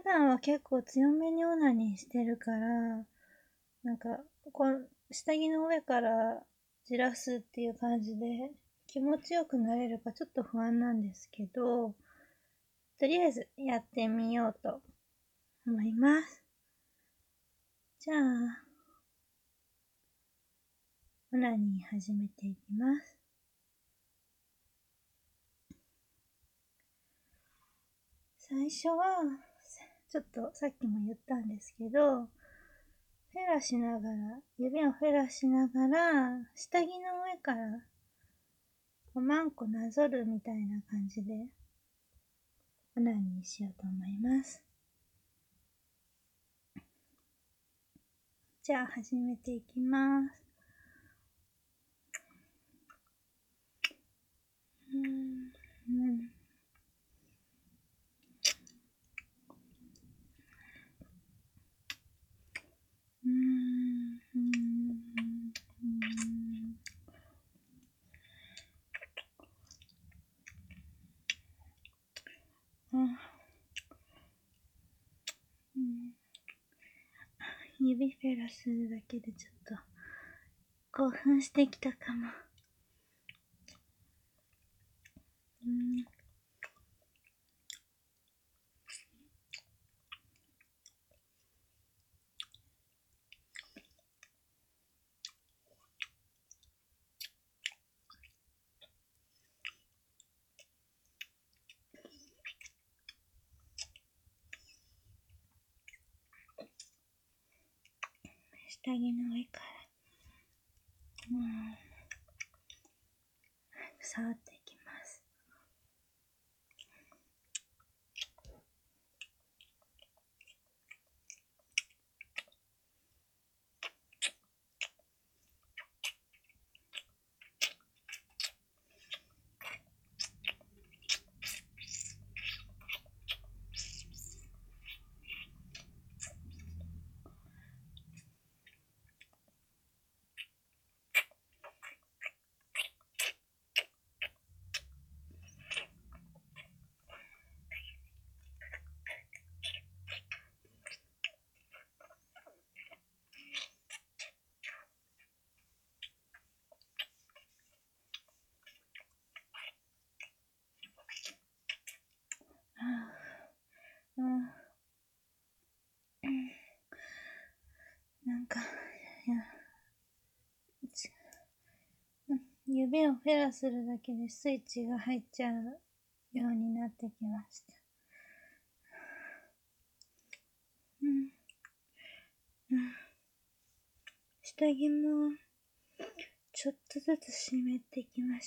段は結構強めにオナニーしてるから、なんか、下着の上からじらすっていう感じで気持ちよくなれるかちょっと不安なんですけど、とりあえずやってみようと思います。じゃあ、オナニー始めていきます。最初は、ちょっとさっきも言ったんですけど、指をフェラしながら、下着の上からマンコなぞるみたいな感じで、オナニーしようと思います。じゃあ始めていきます。指フェラするだけでちょっと興奮してきたかも。下着の上から、触っていきます。なんか、指をフェラするだけでスイッチが入っちゃうようになってきました。下着もちょっとずつ湿ってきました。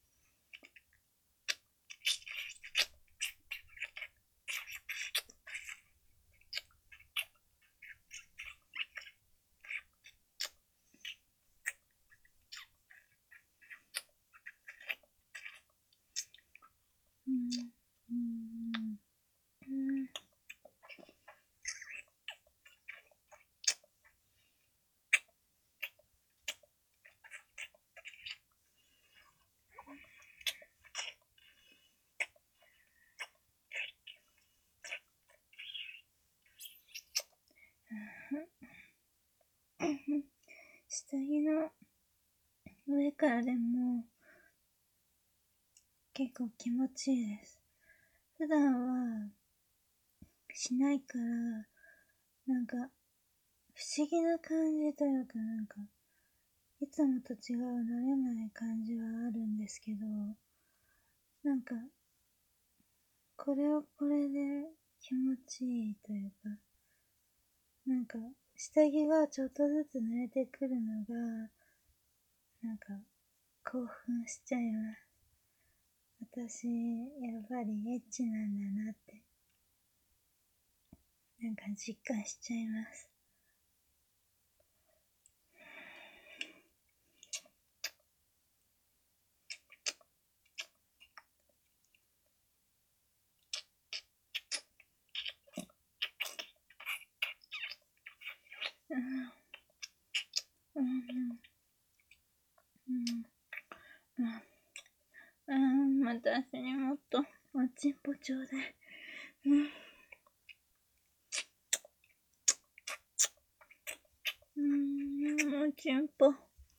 下着の上からでも結構気持ちいいです。普段はしないから、なんか不思議な感じというか、なんかいつもと違う慣れない感じはあるんですけど、なんかこれはこれで気持ちいいというか、なんか下着がちょっとずつ濡れてくるのがなんか興奮しちゃいます。私やっぱりエッチなんだなってなんか実感しちゃいます。私にもっとおちんぽちょうだい。 ちんぽ。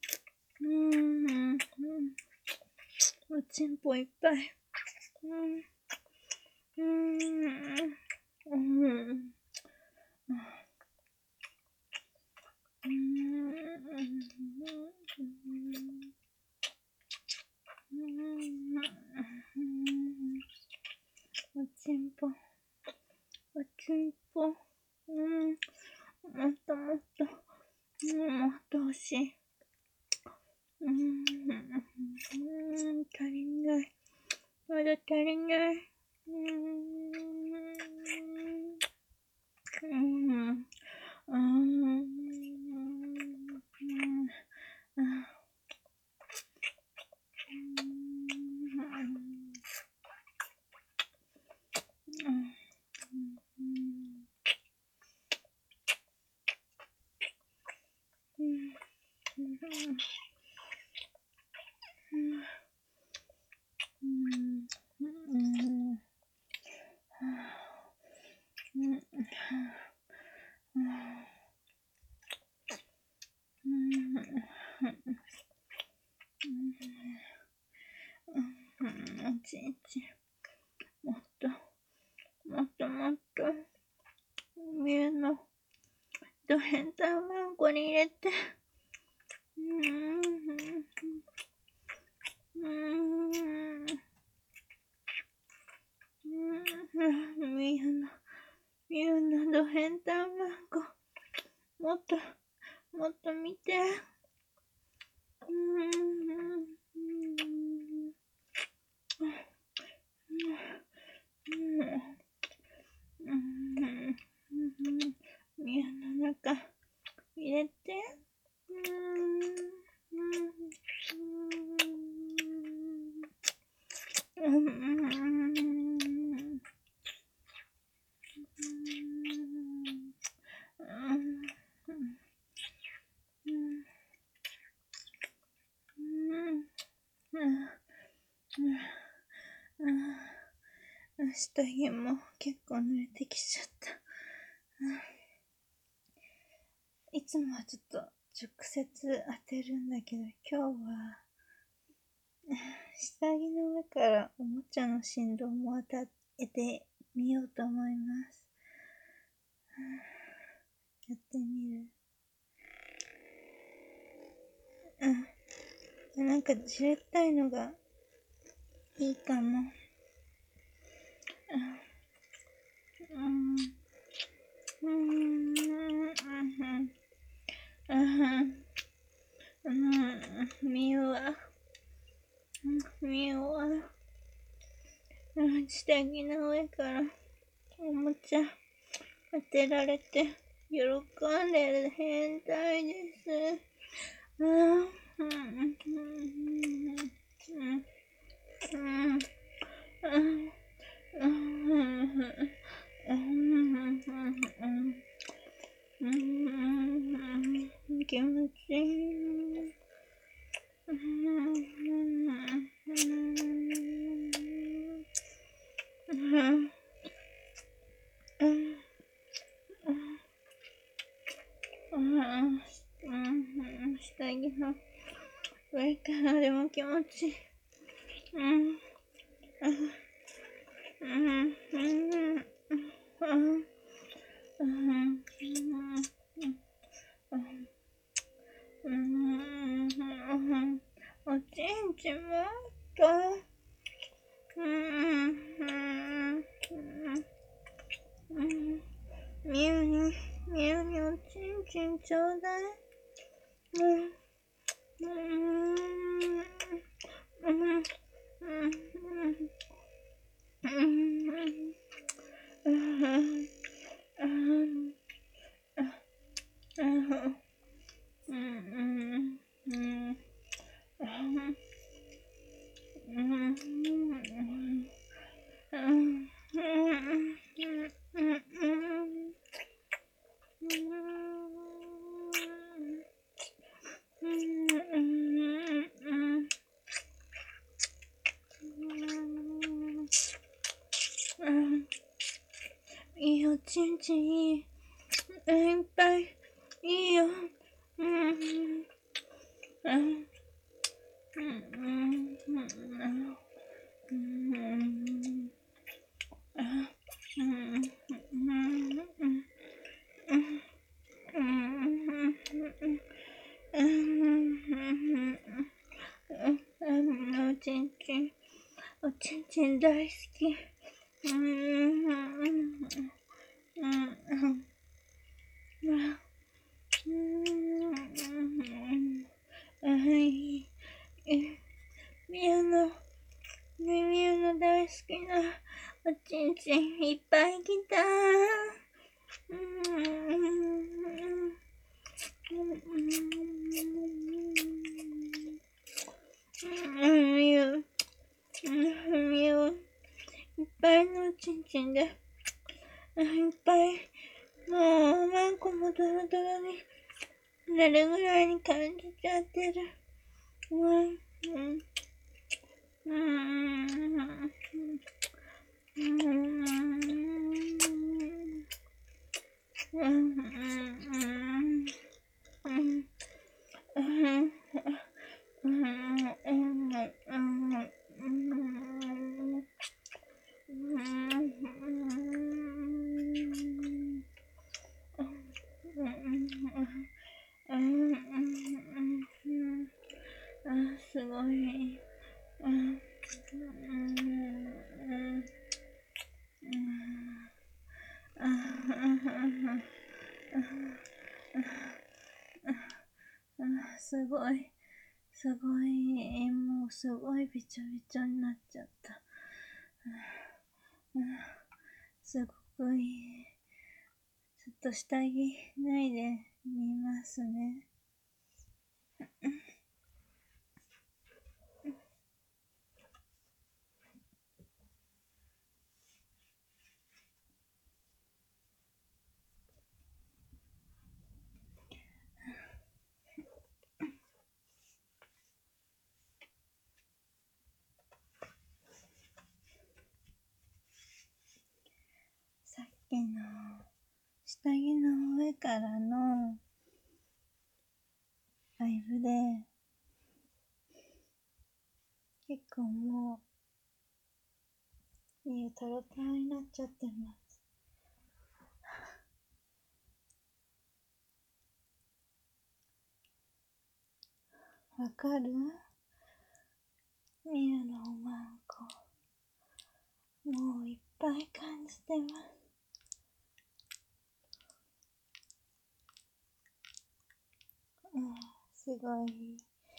おちんぽいっぱい。おちんぽ。おちんぽ。もっともっと。もっと欲しい。足りない。まだ足りない。おちんちん。もっと、もっともっと。みゆのド変態マンコに入れて。みゆのド変態マンコ。もっと、もっと見て。みゆの中入れて。下着も結構濡れてきちゃった。いつもはちょっと直接当てるんだけど、今日は下着の上からおもちゃの振動も当ててみようと思います。やってみる。なんかじれったいのがいいかも。みゆは下着の上からおもちゃ当てられて喜んでる変態です。気持ちいい。下着の上からでも気持ちいい。おちんちんもっと。みゆにおちんちんちょうだい。いいよ、ちんちんいい。いっぱい。いいよ。 おちんちん大好き。みゆの大好きなおちんちんいっぱい来た。みゆいっぱいのおちんちんでいっぱいもう何個もドロドロになるぐらいに感じちゃってる。すごい。すごい。もうすごいびちょびちょになっちゃった。すごくいい。ちょっと下着脱いでみますね。さっきの下着の上からのライブで結構もうトロトロになっちゃってます。わかる？みゆのおまんこもういっぱい感じてます。すごい。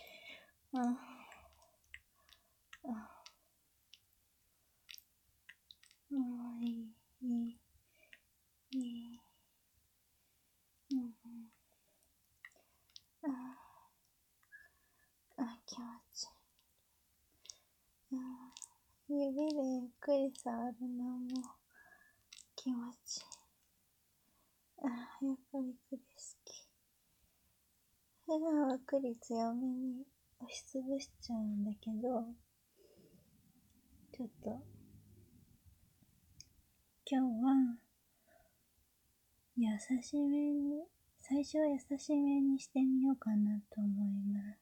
もういい。気持ちいい。指でゆっくり触るのも気持ちいい。やっぱり栗好き。普段は栗強めに押しつぶしちゃうんだけど、ちょっと今日は優しめに、最初は優しめにしてみようかなと思います。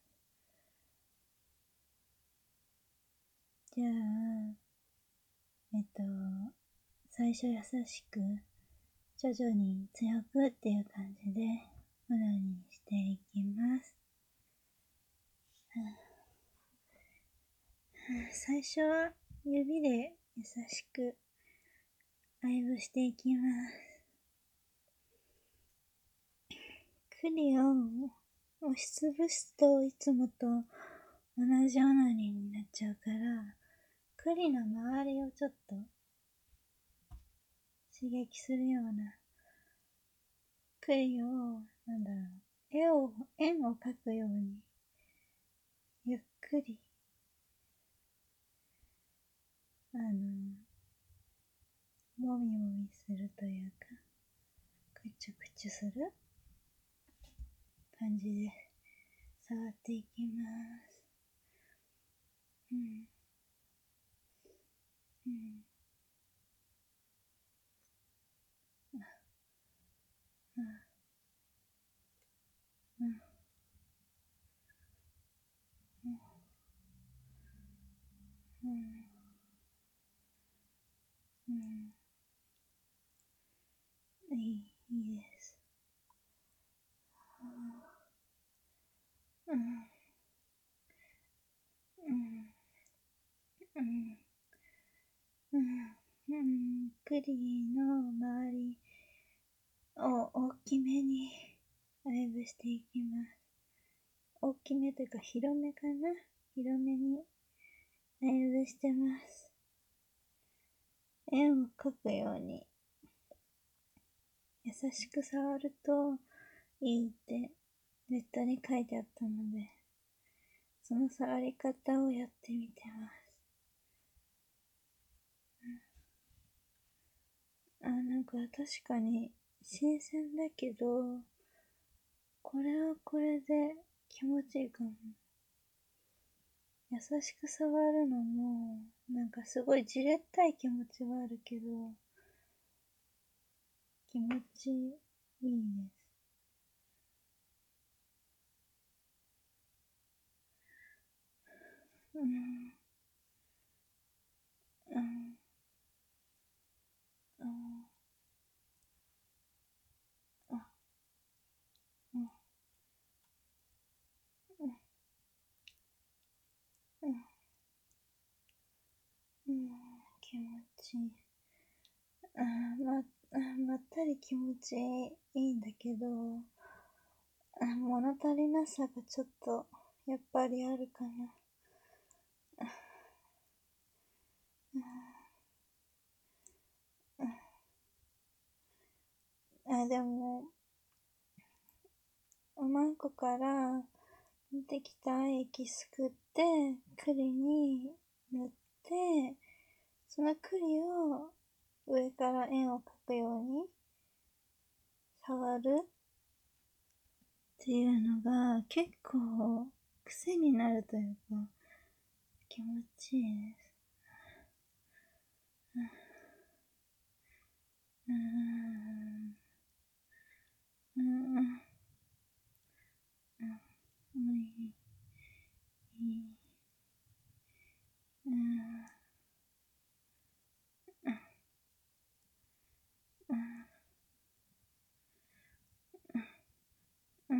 じゃあ、最初優しく、徐々に強くっていう感じで、オナニーしていきます。最初は指で優しく愛撫していきます。栗を押しつぶすといつもと同じオナニーになっちゃうから、栗の周りをちょっと刺激するような、栗を、円を描くように、ゆっくり、もみもみするというか、くちゅくちゅする感じで触っていきます。 うん。いいです。うん。うん。うん。うん。うん。栗の周りを大きめにライブしていきます。大きめというか広めかな、広めにライブしてます。円を描くように優しく触るといいってネットに書いてあったので、その触り方をやってみてます。なんか確かに新鮮だけど、これはこれで気持ちいいかも。優しく触るのも、なんかすごいじれったい気持ちはあるけど、気持ちいいです。うん、うん、うん、うん、うん、うん、うん、気持ちいい。まったり気持ちいいんだけど、物足りなさがちょっと、やっぱりあるかな。でも、おまんこから出てきた液すくって、栗に塗って、その栗を上から円を描くように触るっていうのが結構癖になるというか気持ちいいです。うーん。うん。うん。うん。いい。うん。うん。うん。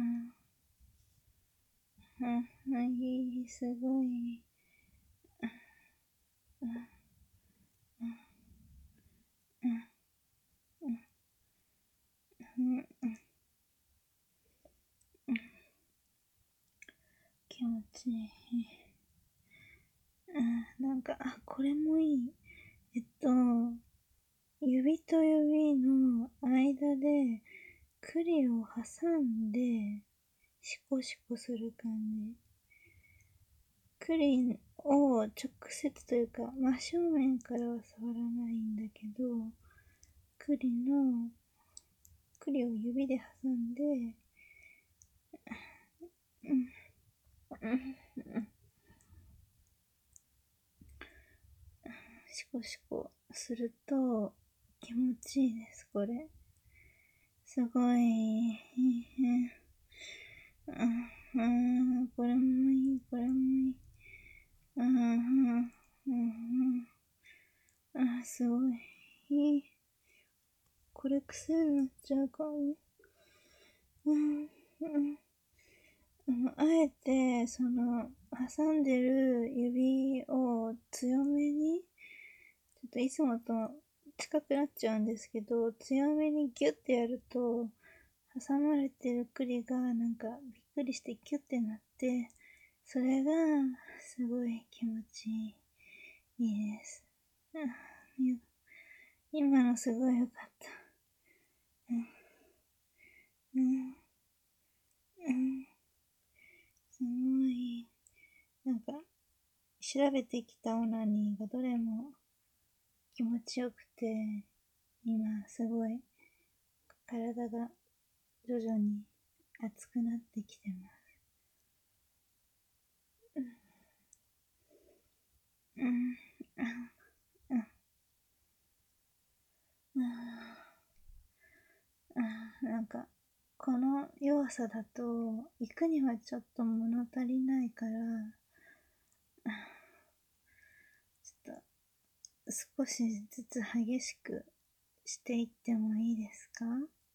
うん。いい。すごい。うん。うん。うん。気持ちいい。なんか、これもいい。指と指の間で栗を挟んでシコシコする感じ。栗を直接というか真正面からは触らないんだけど、栗の栗を指で挟んで、うん、うん、シコシコすると気持ちいいです。これすごい。うん、これもいい、これもいい。うん、うん、すごい。いい。これ癖になっちゃうかも。うん、うん。あえて、挟んでる指を強めに、ちょっといつもと近くなっちゃうんですけど、強めにギュッてやると、挟まれてる栗がなんかびっくりしてキュッてなって、それがすごい気持ちいいです。今のすごい良かった。うん、うん、すごい。なんか、調べてきたオナニーがどれも気持ちよくて、今すごい体が徐々に熱くなってきてます。うん、うん、うん、なんか、この弱さだと、行くにはちょっと物足りないから、ちょっと少しずつ激しくしていってもいいですか？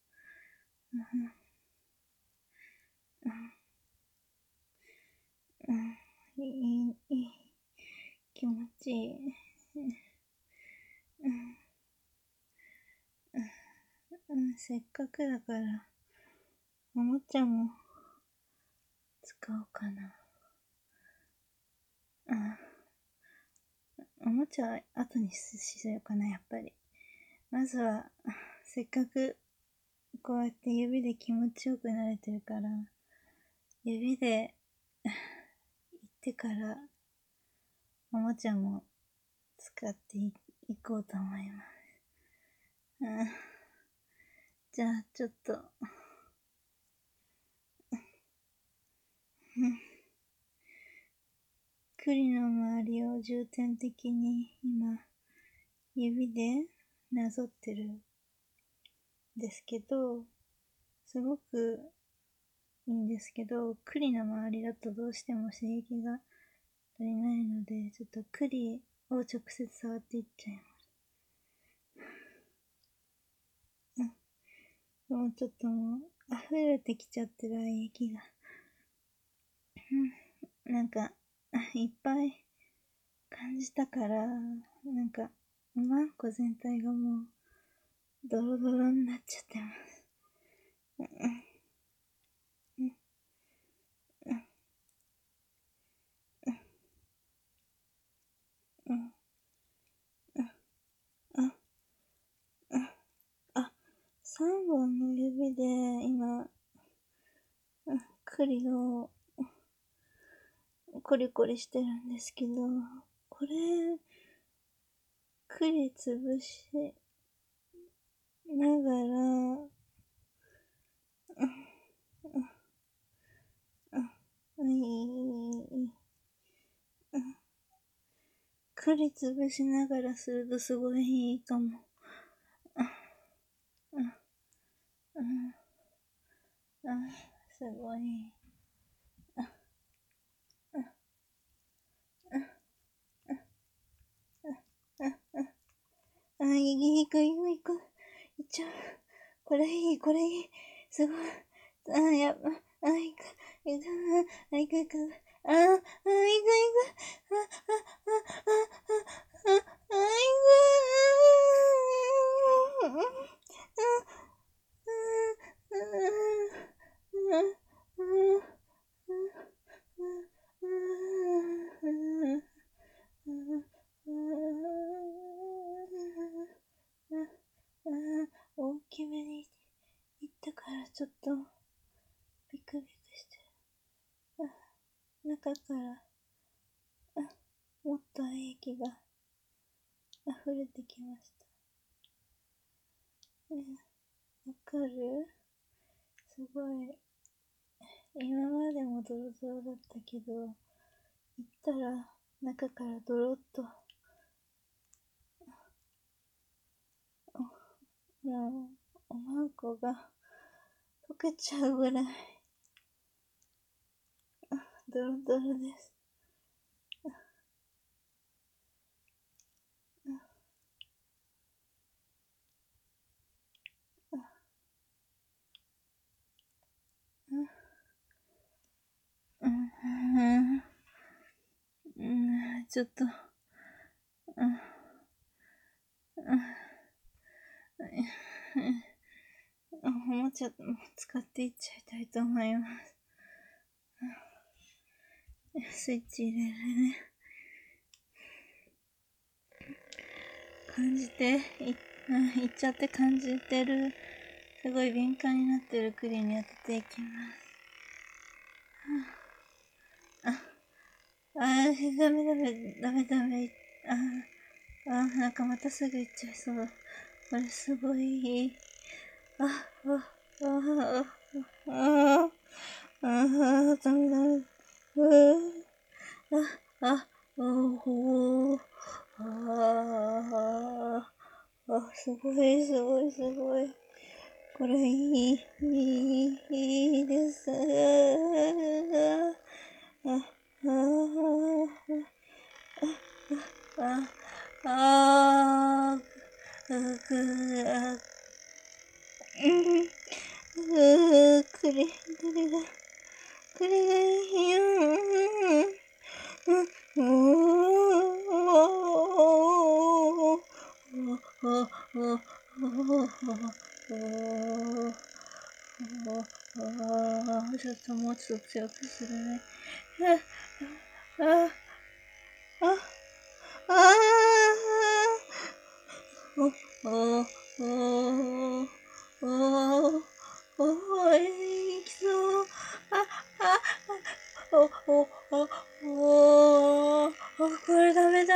いい、気持ちいい。せっかくだから、おもちゃも使おうかな。おもちゃは後にしようかな、やっぱり。まずは、せっかくこうやって指で気持ちよくなれてるから、指で行ってから、おもちゃも使っていこうと思います。じゃあ、ちょっと、栗の周りを重点的に今、指でなぞってるんですけど、すごくいいんですけど、栗の周りだとどうしても刺激が足りないので、ちょっと栗を直接触っていっちゃいます。もうちょっともう溢れてきちゃってる愛液が。なんか、いっぱい感じたから、なんか、マンコ全体がもう、ドロドロになっちゃってます。3本の指で今、栗をコリコリしてるんですけど、これ、栗潰しながら、栗潰しながらするとすごいいいかも。すごい。いく。いっちゃう。これいい。すごい。やば。いく。いく。いく。大きめにいったからちょっとビクビクしてる。中からもっと愛液が溢れてきました。わかる？すごい。今までもドロドロだったけど、行ったら中からドロッと、もうおまんこが溶けちゃうぐらいドロドロです。ちょっと、おもちゃ使っていっちゃいたいと思います。スイッチ入れるね。感じて、いっちゃって感じてる、すごい敏感になってる栗に当てていきます。ダメ。なんかまたすぐ行っちゃいそう。これすごい。ダメ。すごい。これいいです。 あー、これがいいよ。ちょっともうちょっと強くするね。いきそう。これダメ。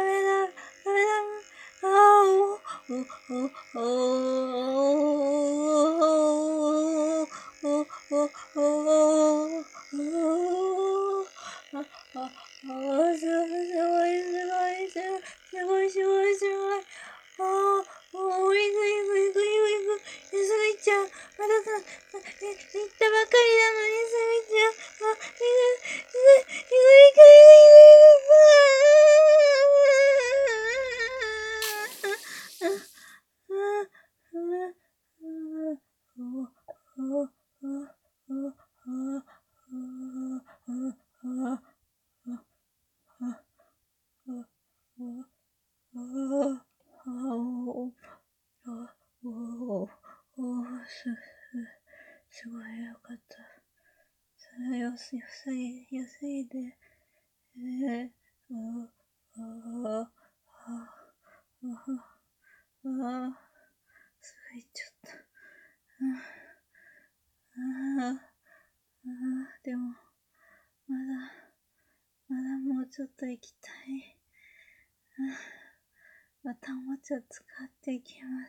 すごい。すぐ行っちゃう。まださ、行ったばかりなのにすぐ行っちゃう。すごいよかった。良すぎて、すぐ行っちゃった。でも、まだもうちょっと行きたい。またおもちゃ使っていきます。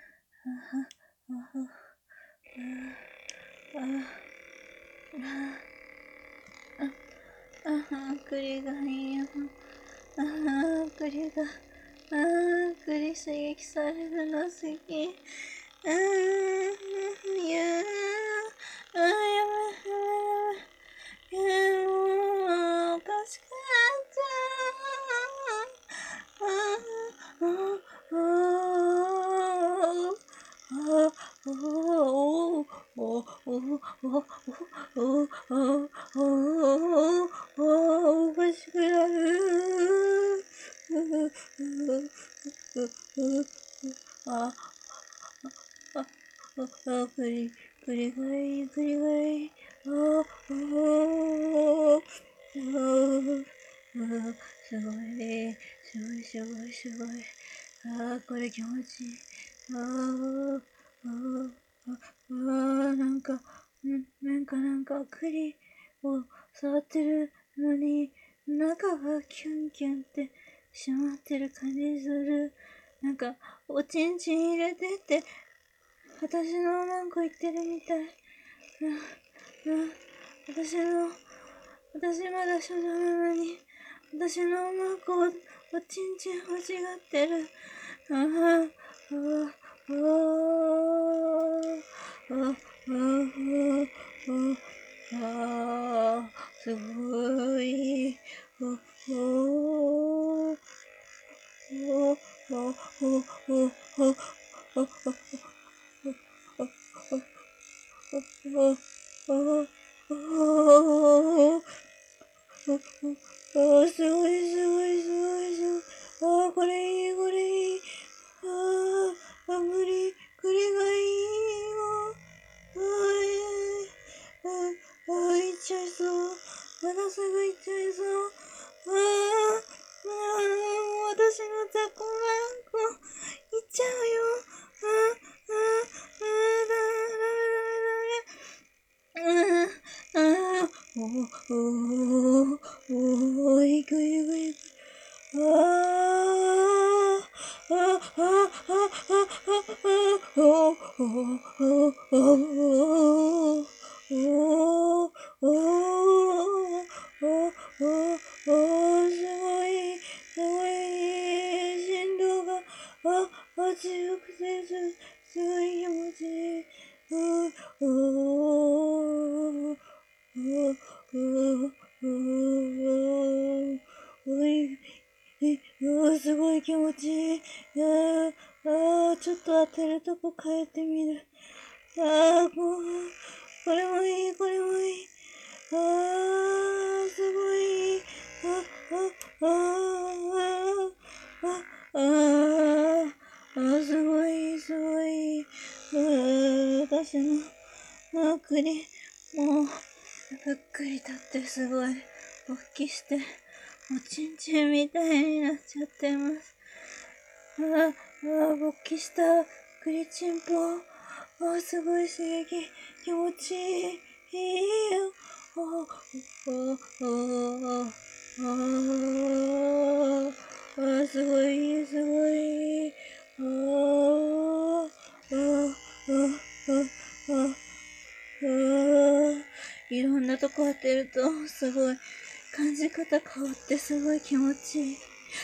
栗がいいよ。栗刺激されるの好き。いややもう、おかしくなる。栗がいい。すごい。これ気持ちいい。なんか栗を触ってるのに、中がキュンキュンって閉まってる感じする。なんか、おちんちん入れてって、私のマンコ言ってるみたい。私まだ少女なのに、私のマンコおちんちん欲しがってる。すごい。すごい。これいい。栗がいいよ。行っちゃいそう。まだすぐ行っちゃいそう。私のザコマンコ、行っちゃうよ。いく。すごい、振動が、強くて、すごい気持ちいい。すごい。 ごい気持ちいい。ちょっと当てるとこ変えてみる。これもいい、これもいい。すごいいい。すごいいい、すごいいい。私の首、もう、ぷっくり立ってすごい、勃起して、おちんちんみたいになっちゃってます。勃起したクリチンポ。すごい刺激。気持ちいい。いいよ。すごいいい、すごいいい。いろんなとこ当てると、すごい、感じ方変わってすごい気持ちいい。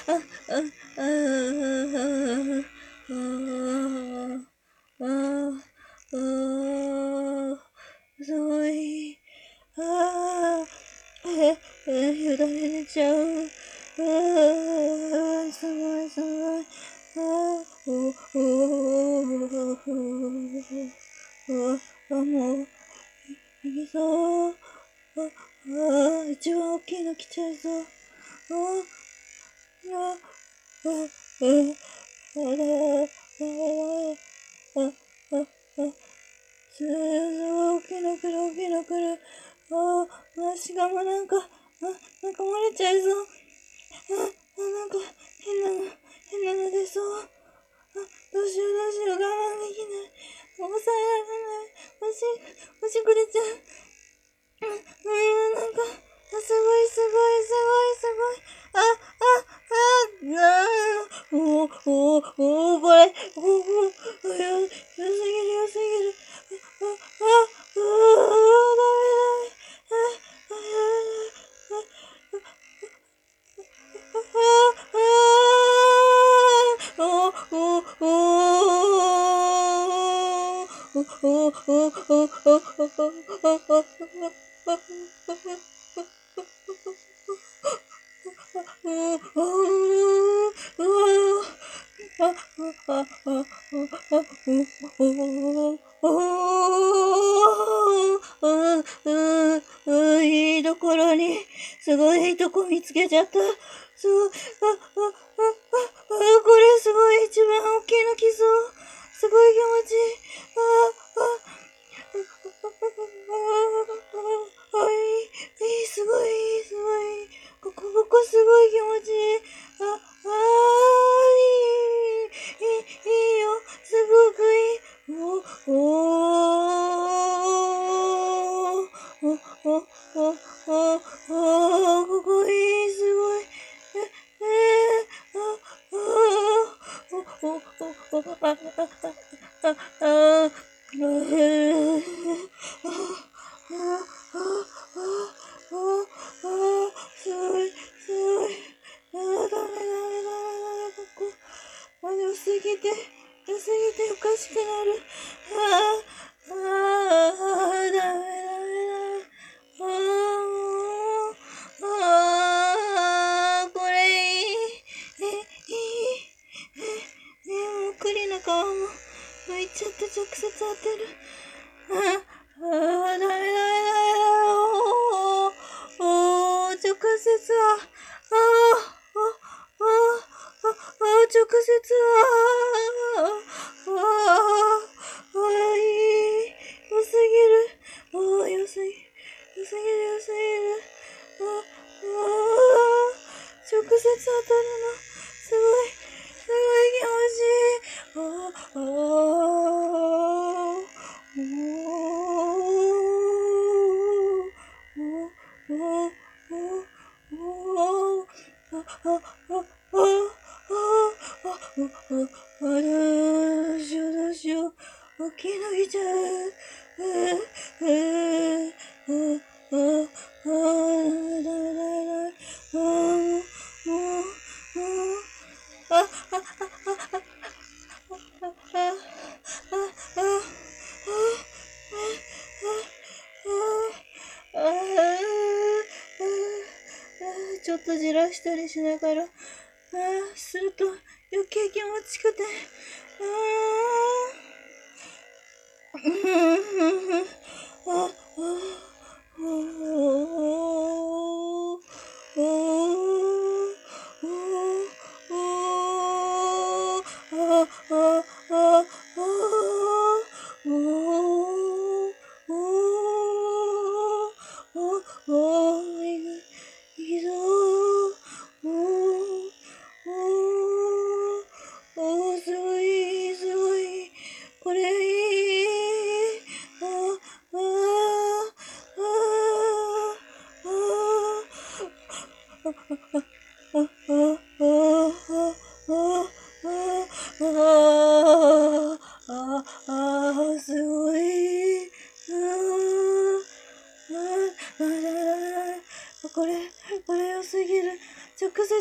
すごい。よだれ出ちゃう。すごい、すごい。もう、いきそう。一番大きいの来ちゃいそう。すごい大きいの来る、大きいの来る。しかもなんか漏れちゃいそう。なんか変なの出そう。どうしよう、どうしよう、我慢できない。抑えられない。おしくれちゃう。なんか、すごい、すごい、すごい、すごい。これ、良すぎる、良すぎる。ダメいいところに、すごいいいとこ見つけちゃった。これすごい一番大きいの来そう。すごい気持ちいい。すごい、すごい。ここすごい気持ちいい。いいよ。すごくいい。ここいい、すごい。すごい、すごい。ダメ、ここ。良すぎておかしくなる。ダメ。これいい。もう栗の皮も剥いちゃって直接当てる。ダメ。直接は。直接いい。良すぎる。良すぎる。直接当たるの。すごい気持ちいどうしよう。大きいの来ちゃう。ダメ。ちょっとじらしたりしながら、 すると余計気持ちくて、すごい、すごい。これいい。すごい。これ、これ良すぎる。直接いっぱい。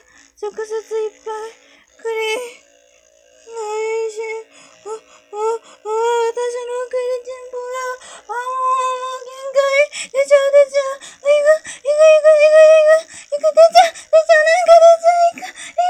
クリーン。おいしい。私のクリチンポが、もう限界。出ちゃう。出ちゃう、なんか出ちゃう。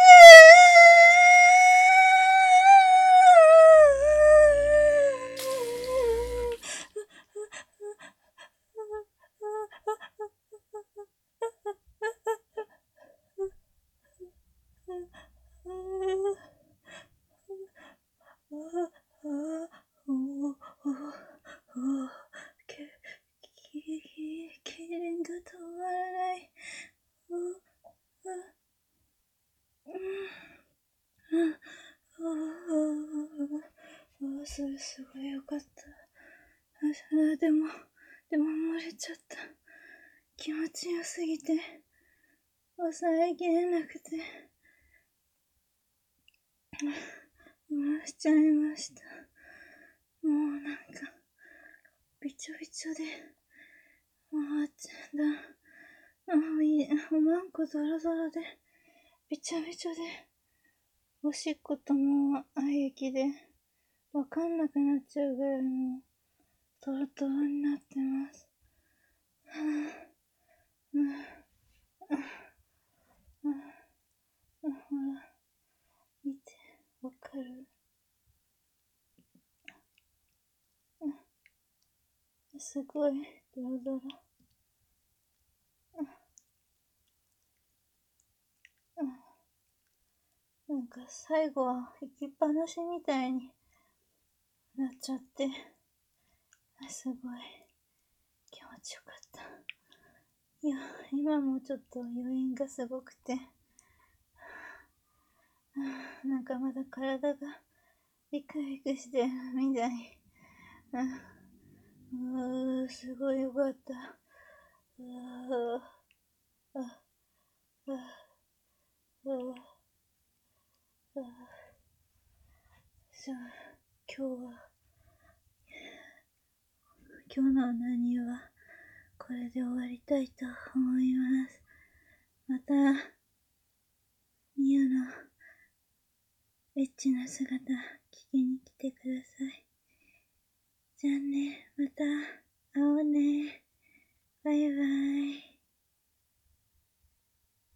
痙攣が止まらない。すごいよかった。でも漏れちゃった。気持ちよすぎて、抑えきれなくて、漏らしちゃいました。もうなんか、びちょびちょで、おまんこドロドロで、びちょびちょで、おしっことも愛液で、わかんなくなっちゃうぐらいもう、トロトロになってます。ほら、見て、わかる？すごい、ドロドロ。なんか最後は行きっぱなしみたいになっちゃって、すごい気持ちよかった。いや、今もちょっと余韻がすごくて、なんかまだ体がビクビクしてるみたい。すごいよかった。今日の何はこれで終わりたいと思います。また、ミヤのエッチな姿聞きに来てください。じゃあね、また会おうね。バイバイ。